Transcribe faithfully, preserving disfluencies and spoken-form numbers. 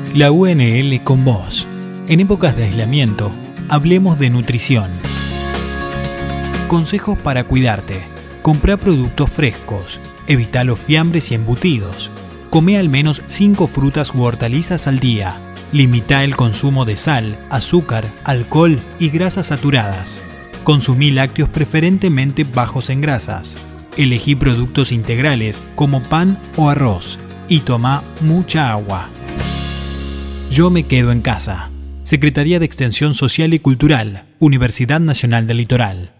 La U N L con vos. En épocas de aislamiento, hablemos de nutrición. Consejos para cuidarte. Comprá productos frescos. Evita los fiambres y embutidos. Come al menos cinco frutas u hortalizas al día. Limita el consumo de sal, azúcar, alcohol y grasas saturadas. Consumí lácteos preferentemente bajos en grasas. Elegí productos integrales como pan o arroz. Y toma mucha agua. Yo me quedo en casa. Secretaría de Extensión Social y Cultural, Universidad Nacional del Litoral.